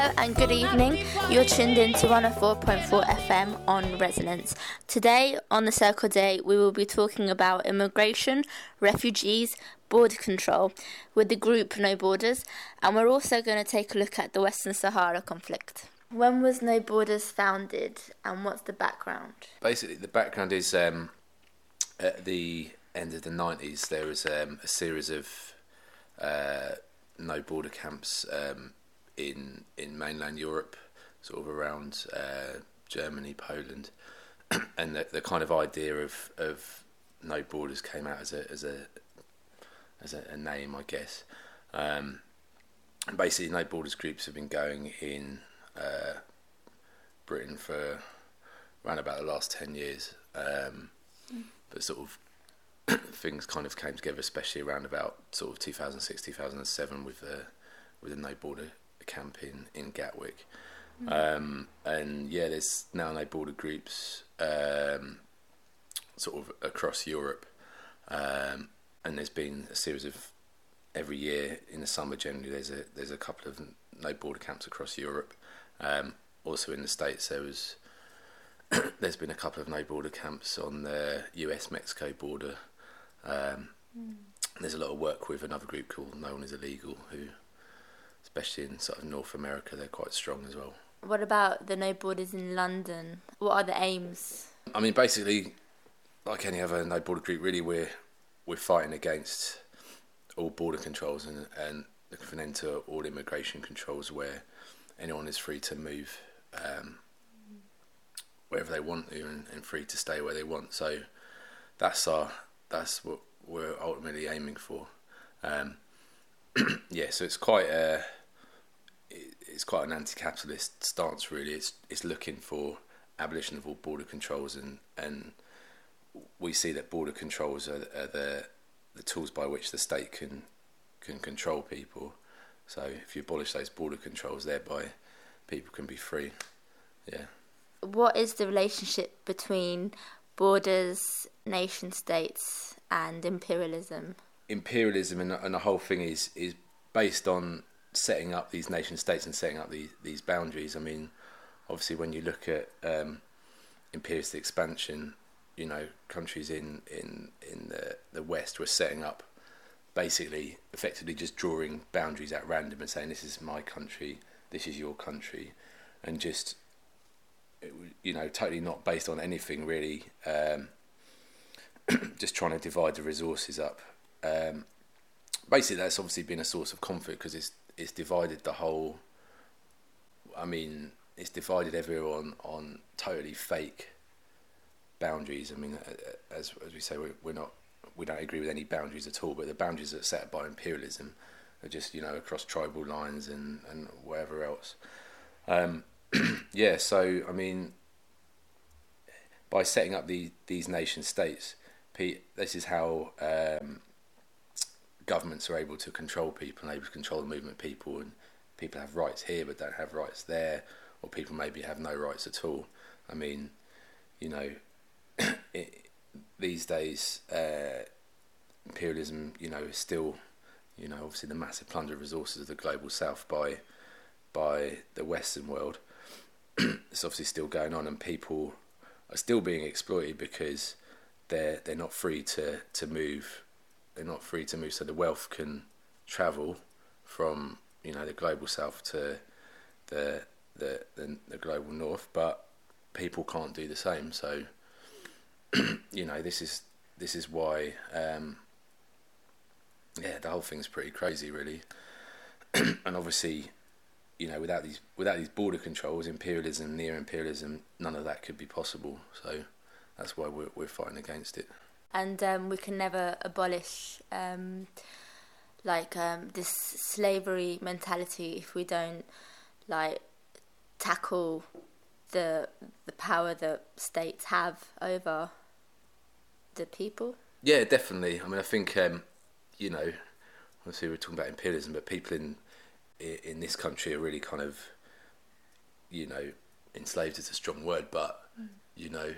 and good evening. You're tuned in to 104.4 FM on Resonance. Today on the Circle Day, we will be talking about immigration, refugees, border control with the group No Borders, and we're also going to take a look at the Western Sahara conflict. When was No Borders founded, and what's the background? Basically, the background is at the end of the 90s, there was a series of no border camps in mainland Europe, sort of around Germany, Poland, and the kind of idea of no borders came out as a name, I guess. And basically, no borders groups have been going in Britain for around about the last 10 years, but sort of things kind of came together, especially around about sort of 2006, 2007 with the no border camp in Gatwick. And yeah, there's now no border groups sort of across Europe, and there's been a series of every year in the summer. Generally, there's a couple of no border camps across Europe. Also in the States, there's been a couple of no border camps on the US-Mexico border. There's a lot of work with another group called No One Is Illegal, who, especially in sort of North America, they're quite strong as well. What about the No Borders in London? What are the aims? I mean, basically, like any other no border group, really, we're fighting against all border controls and looking for an end to all immigration controls, where anyone is free to move wherever they want to and free to stay where they want. So that's what we're ultimately aiming for. Yeah, so it's quite an anti-capitalist stance, really. It's looking for abolition of all border controls, and we see that border controls are the tools by which the state can control people. So if you abolish those border controls, thereby people can be free. Yeah. What is the relationship between borders, nation states, and imperialism? Imperialism and the whole thing is based on setting up these nation states and setting up these boundaries. I mean, obviously, when you look at imperialist expansion, you know, countries in the West were setting up, basically, effectively just drawing boundaries at random and saying, this is my country, this is your country, and just, you know, totally not based on anything really, just trying to divide the resources up. Basically, that's obviously been a source of conflict because it's divided the whole. I mean, it's divided everyone on totally fake boundaries. I mean, as we say, we don't agree with any boundaries at all. But the boundaries that are set up by imperialism are just, you know, across tribal lines and whatever else. Yeah, so I mean, by setting up these nation states, this is how governments are able to control people and able to control the movement of people, and people have rights here but don't have rights there, or people maybe have no rights at all. I mean, you know, these days imperialism, you know, is still, you know, obviously the massive plunder of resources of the global south by the Western world. It's obviously still going on, and people are still being exploited because they're not free to move. They're not free to move, so the wealth can travel from, you know, the global south to the global north, but people can't do the same. So, you know, this is why, yeah, the whole thing's pretty crazy, really. And obviously, you know, without these border controls, imperialism, neo-imperialism, none of that could be possible. So that's why we're fighting against it. And we can never abolish this slavery mentality if we don't tackle the power that states have over the people. Yeah, definitely. I mean, I think you know, obviously we're talking about imperialism, but people in this country are really kind of, you know, enslaved is a strong word, but you know,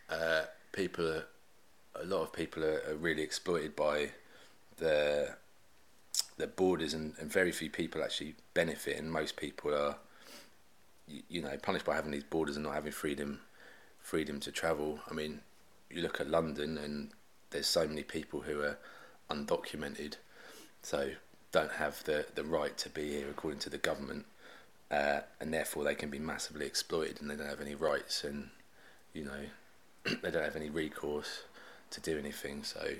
a lot of people are really exploited by the borders, and very few people actually benefit, and most people are punished by having these borders and not having freedom to travel. I mean, you look at London and there's so many people who are undocumented, so don't have the right to be here according to the government, and therefore they can be massively exploited, and they don't have any rights, and they don't have any recourse to do anything. So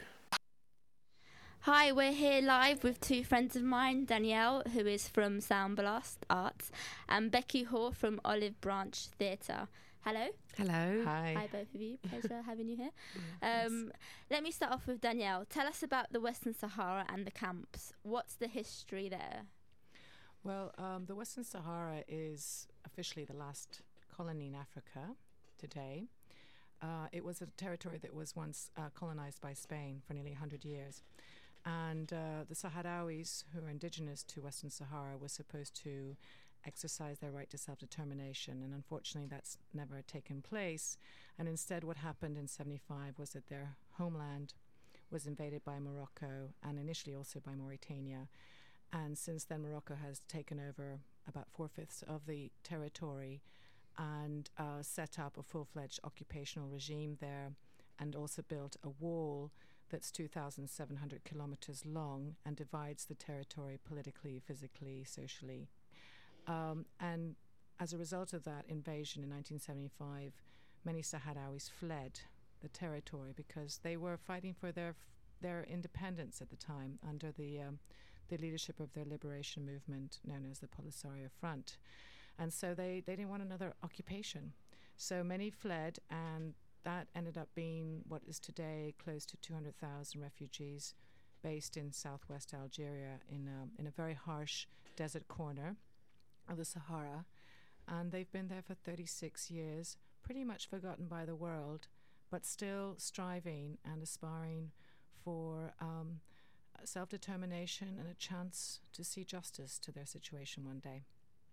Hi, we're here live with two friends of mine, Danielle, who is from Sound Blast Arts, and Becky Hoare from Olive Branch Theatre. Hello. Hello. Hi, both of you. Pleasure having you here. Yes. Let me start off with Danielle. Tell us about the Western Sahara and the camps. What's the history there? Well, the Western Sahara is officially the last colony in Africa today. It was a territory that was once colonized by Spain for nearly 100 years. And the Sahrawis, who are indigenous to Western Sahara, were supposed to exercise their right to self-determination. And unfortunately, that's never taken place. And instead, what happened in 1975 was that their homeland was invaded by Morocco and initially also by Mauritania. And since then, Morocco has taken over about 4/5 of the territory and set up a full-fledged occupational regime there, and also built a wall that's 2,700 kilometers long and divides the territory politically, physically, socially. And as a result of that invasion in 1975, many Sahrawis fled the territory because they were fighting for their independence at the time under the leadership of their liberation movement known as the Polisario Front. And so they didn't want another occupation. So many fled, and that ended up being what is today close to 200,000 refugees based in southwest Algeria in a very harsh desert corner of the Sahara. And they've been there for 36 years, pretty much forgotten by the world, but still striving and aspiring for self-determination and a chance to see justice to their situation one day.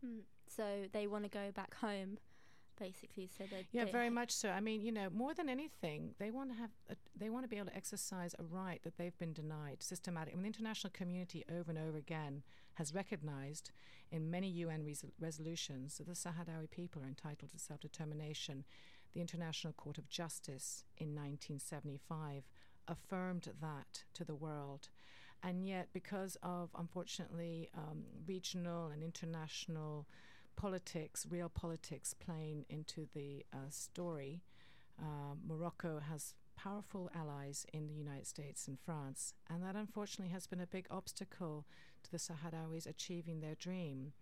So they want to go back home, basically. So very much so. I mean, more than anything, they want to be able to exercise a right that they've been denied systematically. I mean, the international community over and over again has recognized in many UN resolutions that the Sahrawi people are entitled to self-determination. The International Court of Justice in 1975 affirmed that to the world. And yet, because of, unfortunately, regional and international politics, real politics playing into the story, Morocco has powerful allies in the United States and France, and that unfortunately has been a big obstacle to the Sahrawis achieving their dream.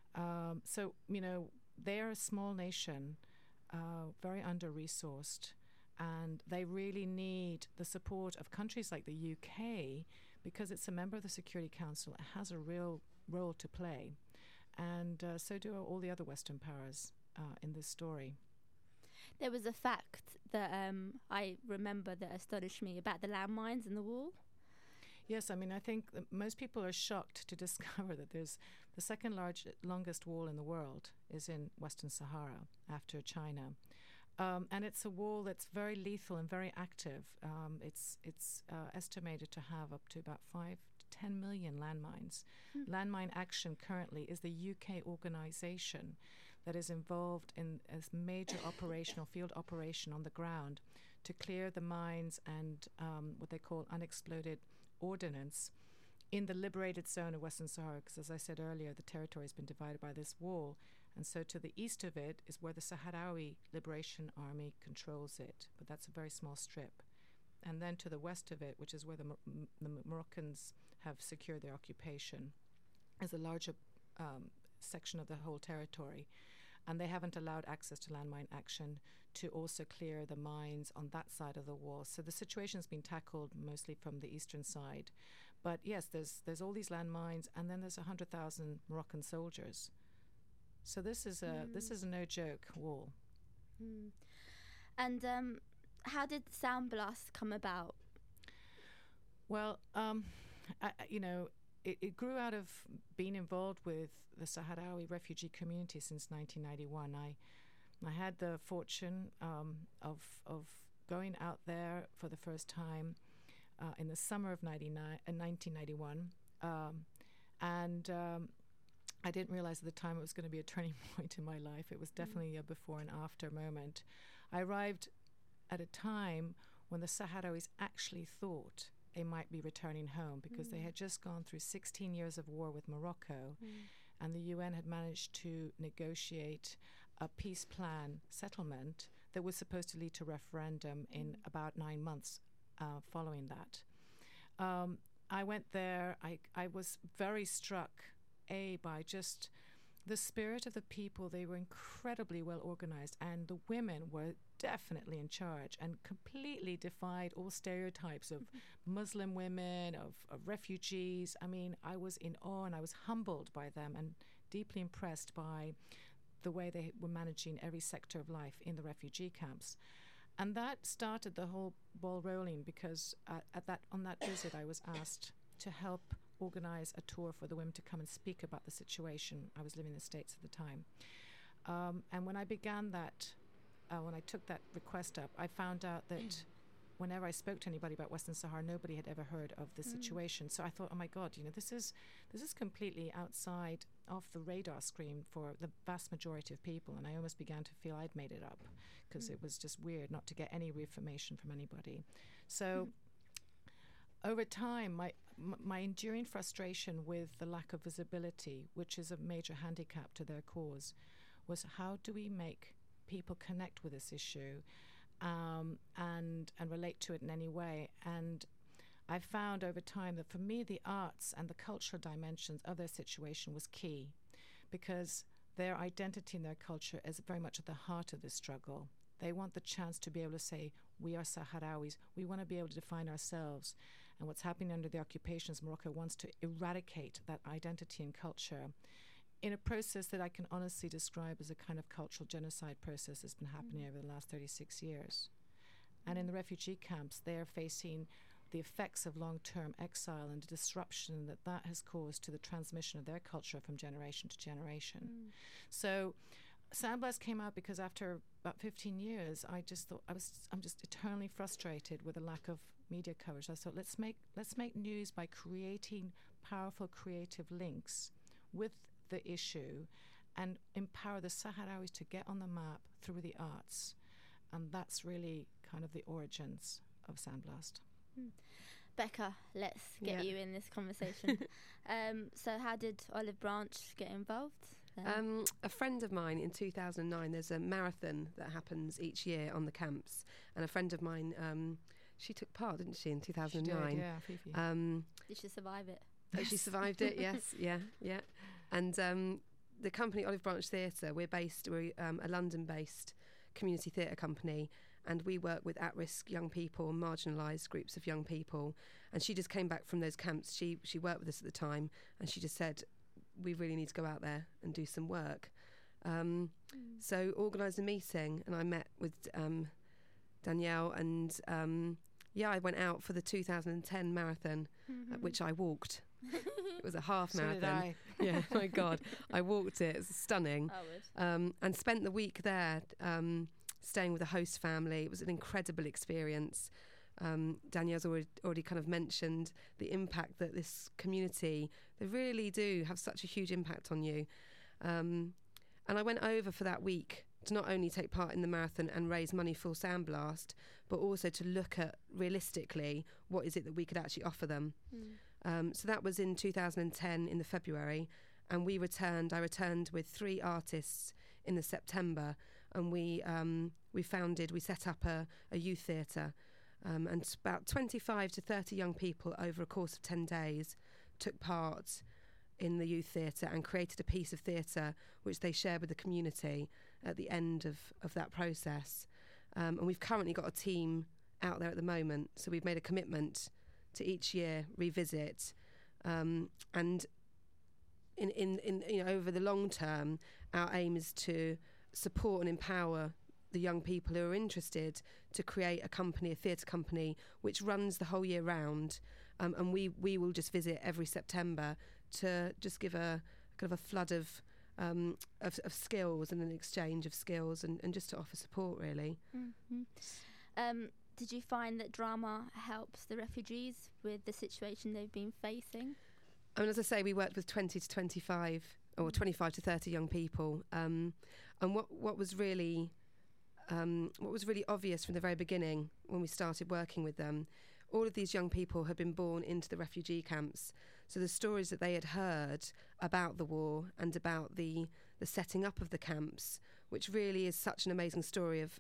So, they are a small nation, very under-resourced, and they really need the support of countries like the UK because it's a member of the Security Council. It has a real role to play. And so do all the other Western powers in this story. There was a fact that I remember that astonished me about the landmines in the wall. Yes, I mean, I think that most people are shocked to discover that there's the second longest wall in the world is in Western Sahara after China. And it's a wall that's very lethal and very active. It's estimated to have up to about 5 to 10 million landmines. Landmine Action currently is the UK organisation that is involved in a major field operation on the ground to clear the mines and what they call unexploded ordnance in the liberated zone of Western Sahara, because as I said earlier, the territory has been divided by this wall. And so to the east of it is where the Sahrawi Liberation Army controls it, but that's a very small strip. And then to the west of it, which is where the Moroccans have secured their occupation, is a larger section of the whole territory. And they haven't allowed access to Landmine Action to also clear the mines on that side of the wall. So the situation has been tackled mostly from the eastern side. But yes, there's all these landmines, and then there's 100,000 Moroccan soldiers. So this is a no joke wall. And how did Sound Blast come about? Well, it grew out of being involved with the Sahrawi refugee community since 1991. I had the fortune of going out there for the first time in the summer of 1991, and I didn't realize at the time it was going to be a turning point in my life. It was definitely a before and after moment. I arrived at a time when the Sahrawis actually thought they might be returning home, because they had just gone through 16 years of war with Morocco, and the UN had managed to negotiate a peace plan settlement that was supposed to lead to referendum in about 9 months following that. I went there. I was very struck, by just the spirit of the people. They were incredibly well organized, and the women were definitely in charge and completely defied all stereotypes of Muslim women, of refugees. I mean, I was in awe, and I was humbled by them and deeply impressed by the way they were managing every sector of life in the refugee camps. And that started the whole ball rolling, because on that visit I was asked to help organize a tour for the women to come and speak about the situation. I was living in the States at the time. And when I began that, when I took that request up, I found out that whenever I spoke to anybody about Western Sahara, nobody had ever heard of the situation. So I thought, oh my God, this is completely outside off the radar screen for the vast majority of people. And I almost began to feel I'd made it up, because it was just weird not to get any information from anybody. So over time, my enduring frustration with the lack of visibility, which is a major handicap to their cause, was how do we make people connect with this issue and relate to it in any way. And I found over time that for me, the arts and the cultural dimensions of their situation was key, because their identity and their culture is very much at the heart of this struggle. They want the chance to be able to say, we are Sahrawis. We want to be able to define ourselves. And what's happening under the occupation is Morocco wants to eradicate that identity and culture in a process that I can honestly describe as a kind of cultural genocide process that's been happening over the last 36 years. And in the refugee camps, they are facing the effects of long-term exile and the disruption that has caused to the transmission of their culture from generation to generation. So Sandblast came out because after about 15 years, I just thought I'm just eternally frustrated with the lack of media coverage. I thought, let's make news by creating powerful creative links with the issue and empower the Sahrawis to get on the map through the arts. And that's really kind of the origins of Sandblast. Becca, let's get you in this conversation. So how did Olive Branch get involved? A friend of mine in 2009, there's a marathon that happens each year on the camps, and a friend of mine, she took part, didn't she, in 2009? She did, yeah, Fifi. Did she survive it? Oh, she survived it, yes, yeah. And the company Olive Branch Theatre, we're a London-based community theatre company, and we work with at-risk young people and marginalised groups of young people. And she just came back from those camps. She worked with us at the time, and she just said, we really need to go out there and do some work. So organised a meeting, and I met with Danielle, and I went out for the 2010 marathon, at which I walked. It was a half marathon. So did I. Yeah, my God, I walked it. It was stunning. And spent the week there, staying with a host family. It was an incredible experience. Danielle's already kind of mentioned the impact that this community, they really do have such a huge impact on you. And I went over for that week to not only take part in the marathon and raise money for Sandblast, but also to look at realistically what is it that we could actually offer them. So that was in 2010 in the February, and I returned with 3 artists in the September, and we set up a youth theatre, and about 25 to 30 young people over a course of 10 days took part in the youth theatre and created a piece of theatre which they shared with the community at the end of that process. And we've currently got a team out there at the moment, so we've made a commitment to each year revisit, and in over the long term, our aim is to support and empower the young people who are interested to create a theatre company, which runs the whole year round, and we will just visit every September to just give a kind of a flood of skills and an exchange of skills, and just to offer support, really. Did you find that drama helps the refugees with the situation they've been facing? I mean, as I say, we worked with 20 to 25 or 25 to 30 young people. And what was really obvious from the very beginning when we started working with them, all of these young people had been born into the refugee camps. So the stories that they had heard about the war and about the setting up of the camps, which really is such an amazing story of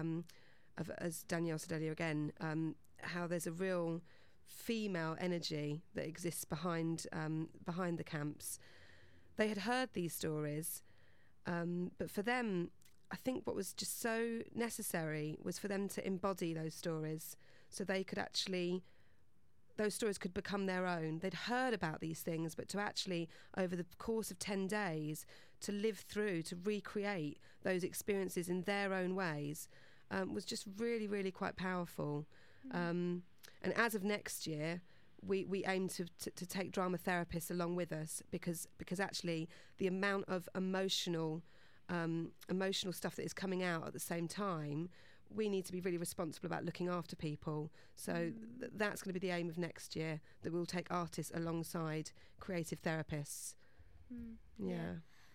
as Danielle said earlier again, how there's a real female energy that exists behind the camps. They had heard these stories, but for them, I think what was just so necessary was for them to embody those stories, so they could actually, those stories could become their own. They'd heard about these things, but to actually, over the course of 10 days, to live through, to recreate those experiences in their own ways, was just really, really quite powerful. And as of next year, we aim to take drama therapists along with us, because actually the amount of emotional stuff that is coming out at the same time, we need to be really responsible about looking after people. So that's going to be the aim of next year, that we'll take artists alongside creative therapists. Yeah.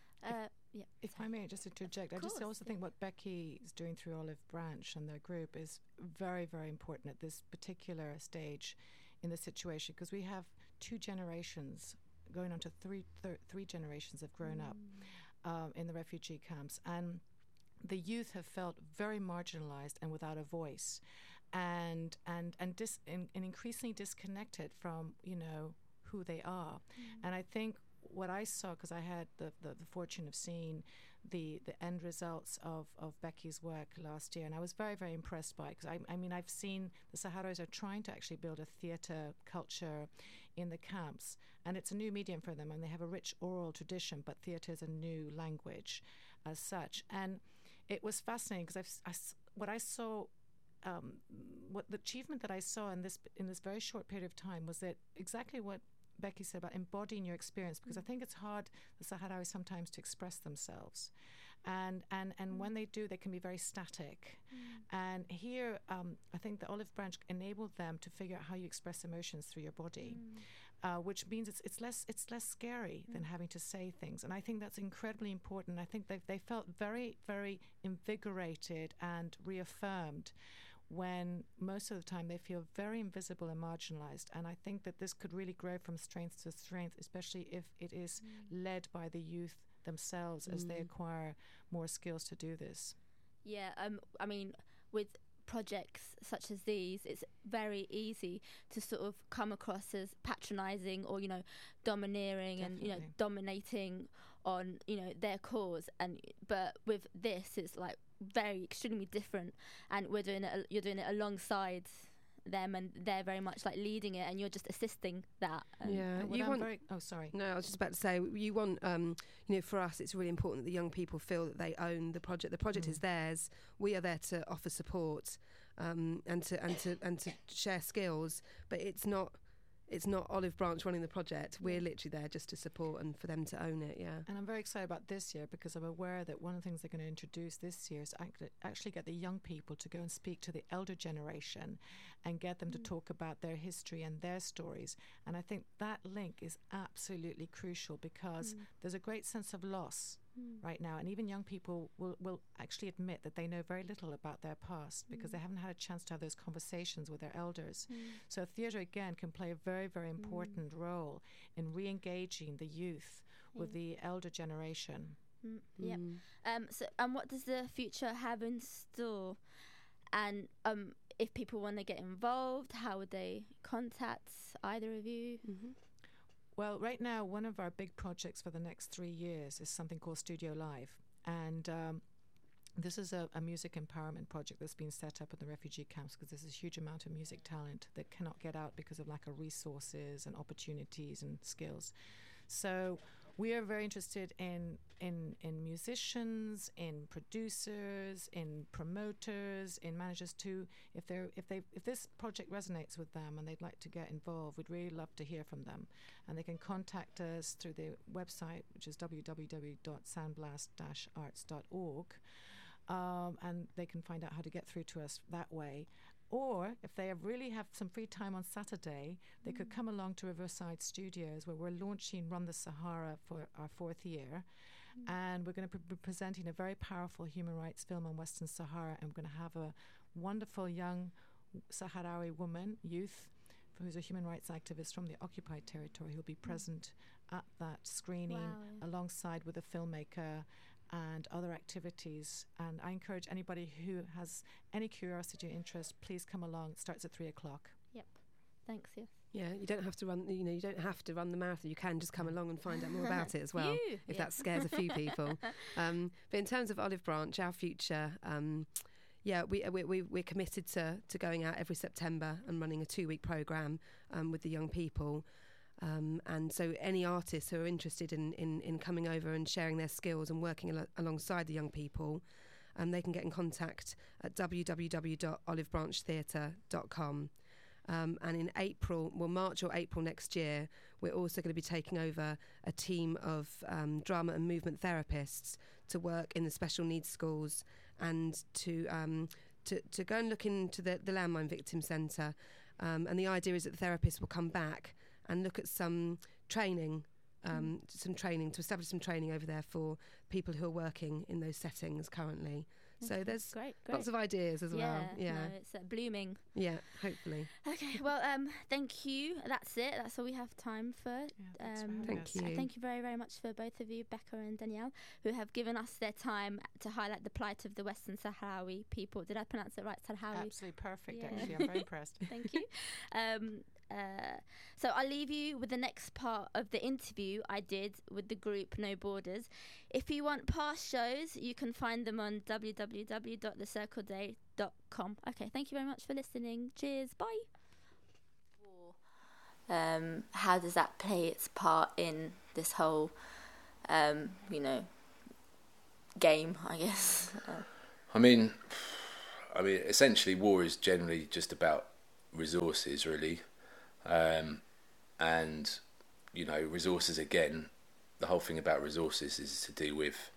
If I may just interject, I just also think what Becky is doing through Olive Branch and their group is very, very important at this particular stage in the situation, because we have 2 generations going on to three generations have grown up in the refugee camps, and the youth have felt very marginalised and without a voice, and increasingly disconnected from who they are. And I think what I saw, because I had the fortune of seeing the end results of Becky's work last year, and I was very, very impressed by it, because I mean I've seen the Sahrawis are trying to actually build a theatre culture in the camps, and it's a new medium for them, and they have a rich oral tradition, but theatre is a new language as such. And it was fascinating, because what I saw, what the achievement that I saw in this very short period of time was that exactly what Becky said about embodying your experience, because I think it's hard, the Sahrawis, sometimes to express themselves, and when they do, they can be very static. And here, I think the Olive Branch enabled them to figure out how you express emotions through your body, which means it's less scary than having to say things. And I think that's incredibly important. I think they felt very, very invigorated and reaffirmed, when most of the time they feel very invisible and marginalised. And I think that this could really grow from strength to strength, especially if it is led by the youth themselves as they acquire more skills to do this. Yeah, I mean, with projects such as these, it's very easy to sort of come across as patronising or domineering. Definitely. And dominating on their cause, but with this it's like very extremely different, and you're doing it alongside them, and they're very much like leading it, and you're just assisting that. Yeah, sorry. No, I was just about to say, you want, for us, it's really important that the young people feel that they own the project. The project is theirs. We are there to offer support, and to share skills. But it's not Olive Branch running the project. We're literally there just to support and for them to own it, yeah. And I'm very excited about this year, because I'm aware that one of the things they're going to introduce this year is actually get the young people to go and speak to the elder generation and get them to talk about their history and their stories. And I think that link is absolutely crucial, because there's a great sense of loss right now, and even young people will actually admit that they know very little about their past, because they haven't had a chance to have those conversations with their elders. So theatre again can play a very, very important role in re-engaging the youth with the elder generation. Yeah. So what does the future have in store? And if people want to get involved, how would they contact either of you? Well, right now, one of our big projects for the next 3 years is something called Studio Live. And this is a music empowerment project that's been set up in the refugee camps, because there's a huge amount of music talent that cannot get out because of lack of resources and opportunities and skills. So we are very interested in musicians, in producers, in promoters, in managers too. If this project resonates with them and they'd like to get involved, we'd really love to hear from them. And they can contact us through the website, which is www.sandblast-arts.org. And they can find out how to get through to us that way. Or if they really have some free time on Saturday, they could come along to Riverside Studios, where we're launching Run the Sahara for our 4th year. And we're going to be presenting a very powerful human rights film on Western Sahara. And we're going to have a wonderful young Sahrawi woman, youth, who's a human rights activist from the occupied territory, who'll be present at that screening alongside with a filmmaker and other activities. And I encourage anybody who has any curiosity or interest, please come along. It starts at 3:00. Yep. Thanks, yes. Yeah, you don't have to run. You don't have to run the marathon. You can just come along and find out more about it as well, if that scares a few people. But in terms of Olive Branch, our future, we're committed to going out every September and running a 2-week programme with the young people. And so any artists who are interested in coming over and sharing their skills and working alongside the young people, they can get in contact at www.olivebranchtheatre.com. And in March or April next year, we're also going to be taking over a team of drama and movement therapists to work in the special needs schools and to go and look into the Landmine Victim Centre. And the idea is that the therapists will come back and look at some training, to establish some training over there for people who are working in those settings currently. So there's great. Lots of ideas as well. Yeah, no, it's blooming. Yeah, hopefully. Okay, well, thank you. That's it. That's all we have time for. Thank you. Thank you very, very much for both of you, Becca and Danielle, who have given us their time to highlight the plight of the Western Sahrawi people. Did I pronounce it right? Sahrawi? Absolutely perfect, actually. I'm very impressed. Thank you. So I'll leave you with the next part of the interview I did with the group No Borders. If you want past shows, you can find them on www.thecircleday.com. Okay, thank you very much for listening. Cheers, bye. How does that play its part in this whole, game, I guess? I mean, essentially war is generally just about resources, really. And resources, again, the whole thing about resources is to do with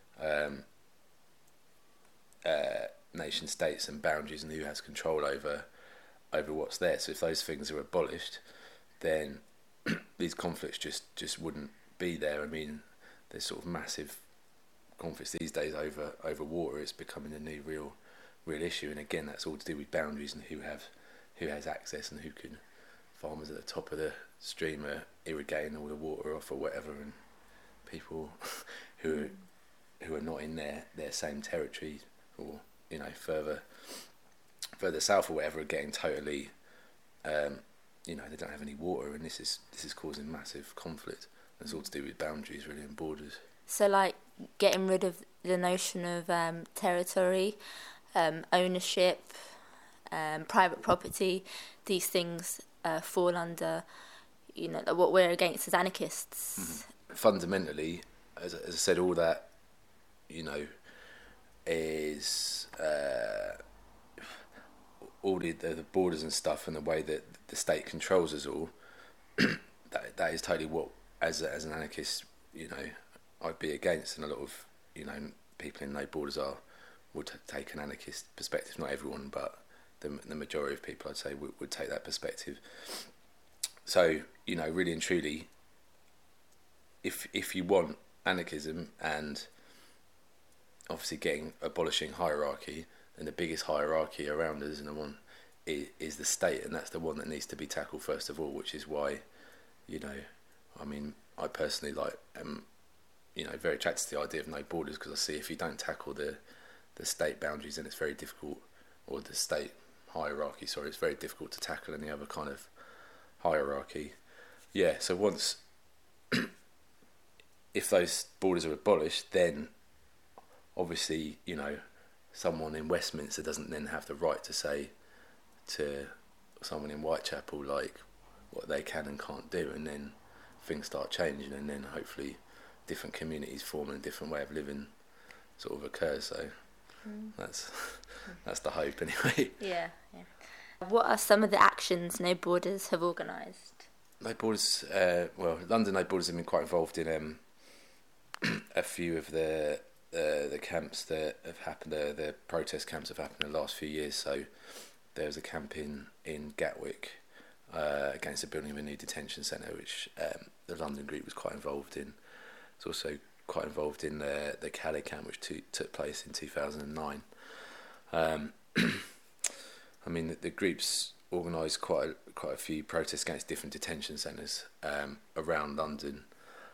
nation states and boundaries and who has control over what's there. So if those things are abolished, then these conflicts just wouldn't be there. I mean, there's sort of massive conflicts these days over water. It's becoming a new real issue, and again, that's all to do with boundaries and who has access and who can. Farmers at the top of the stream are irrigating all the water off or whatever, and people who are not in their same territory or further south or whatever are getting totally they don't have any water, and this is causing massive conflict. It's all to do with boundaries, really, and borders. So like getting rid of the notion of territory, ownership, private property, these things fall under, what we're against as anarchists. Mm-hmm. Fundamentally, as I said, all that, is all the borders and stuff, and the way that the state controls us all. that is totally what, as an anarchist, I'd be against, and a lot of people in No Borders would take an anarchist perspective. Not everyone, but the majority of people, I'd say, would take that perspective. So, really and truly, if you want anarchism and obviously abolishing hierarchy, then the biggest hierarchy around us and the one is the state, and that's the one that needs to be tackled first of all, which is why, I personally am very attracted to the idea of No Borders, because I see if you don't tackle the state boundaries, then it's very difficult, or the state hierarchy, it's very difficult to tackle any other kind of hierarchy. Yeah, so once, if those borders are abolished, then obviously, someone in Westminster doesn't then have the right to say to someone in Whitechapel, like, what they can and can't do, and then things start changing, and then hopefully different communities form and a different way of living sort of occurs. So that's the hope, anyway. Yeah. What are some of the actions No Borders have organised? No Borders, London No Borders have been quite involved in a few of the camps that have happened, the protest camps have happened in the last few years. So there was a camp in Gatwick against the building of a new detention centre, which the London group was quite involved in. It's also quite involved in the Calais camp, which took place in 2009. I mean, the groups organised quite a few protests against different detention centres around London.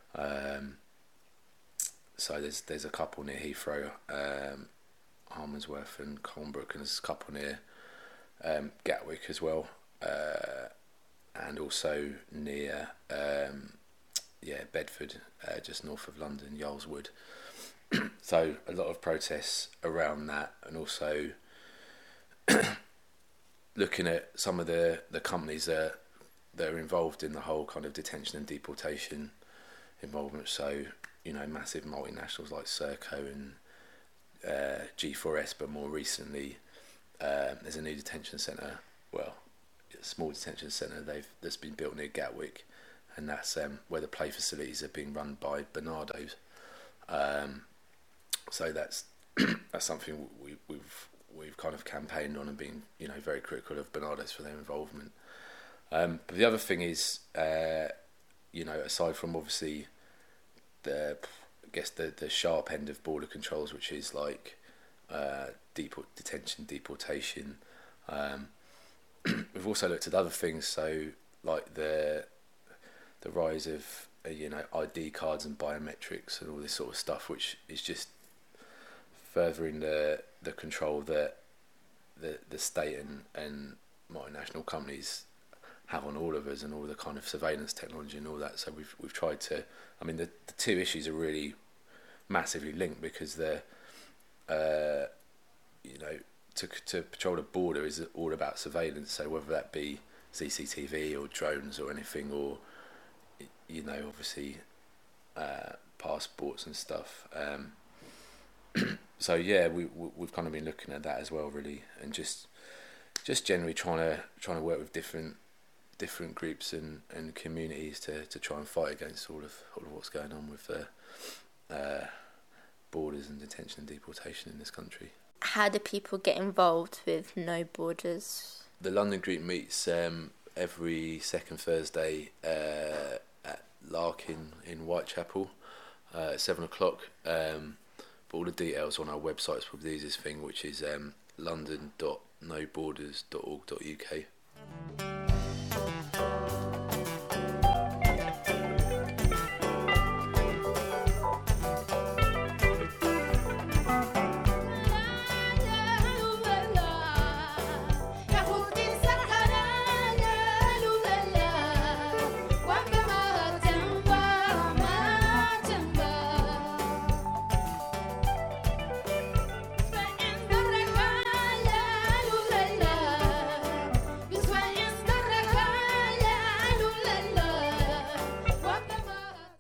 So there's a couple near Heathrow, Harmondsworth and Colnbrook, and there's a couple near Gatwick as well, and also near Bedford, just north of London, Yarlswood. So a lot of protests around that, and also looking at some of the companies that are involved in the whole kind of detention and deportation involvement. So, you know, massive multinationals like Serco and G4S, but more recently there's a new detention centre, well, a small detention centre that's been built near Gatwick, and that's where the play facilities are being run by Bernardo's. So that's something we've kind of campaigned on and been, you know, very critical of Bernardo's for their involvement. But the other thing is, you know, aside from obviously the sharp end of border controls, which is like detention, deportation, we've also looked at other things. So like the rise of ID cards and biometrics and all this sort of stuff, which is just furthering the control that the state and multinational companies have on all of us, and all the kind of surveillance technology and all that. So we've tried to, I mean, the two issues are really massively linked, because they're to patrol the border is all about surveillance. So whether that be CCTV or drones or anything, or obviously passports and stuff. So yeah, we've kind of been looking at that as well, really, and just generally trying to work with different groups and communities to try and fight against all of what's going on with borders and detention and deportation in this country. How do people get involved with No Borders? The London group meets every second Thursday at Larkin in Whitechapel at 7:00. But all the details on our website's probably the easiest thing, which is london.noborders.org.uk.